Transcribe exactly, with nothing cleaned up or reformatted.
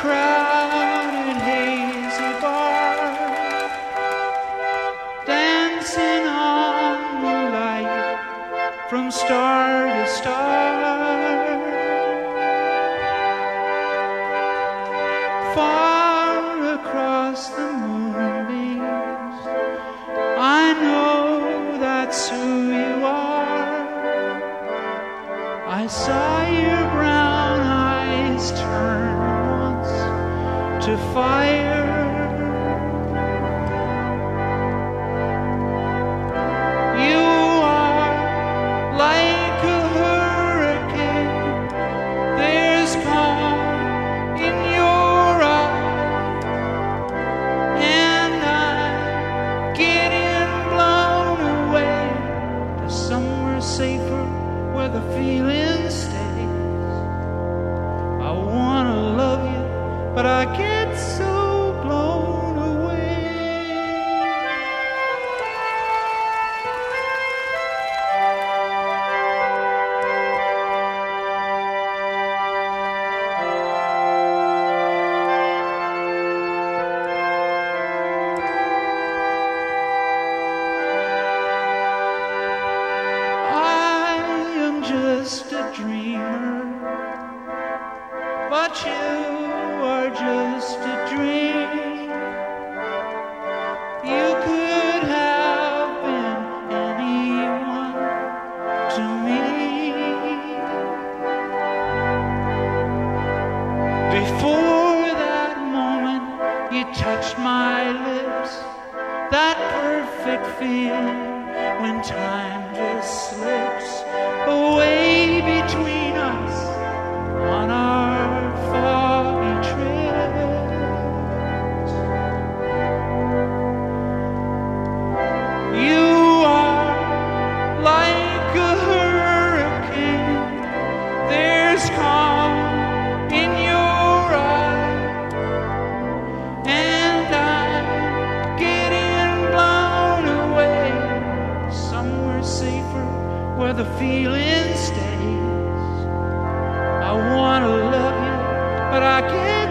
crowded, hazy bar, dancing on the light from star to star. Far across the moonbeams, I know that's who you are. I saw your brown eyes turn once to fire. You are like a hurricane. There's calm in your eye, and I'm getting blown away to somewhere safer where the feeling stays. I wanna love you, but I get so blown away. I am just a dreamer, but you are just a dream. You could have been anyone to me. Before that moment you touched my lips, that perfect feeling when time just slips away between us on our foggy trips. You are like a hurricane. There's calm in your eye, and I'm getting blown away somewhere safer where the feeling stays. I wanna love you, but I can't.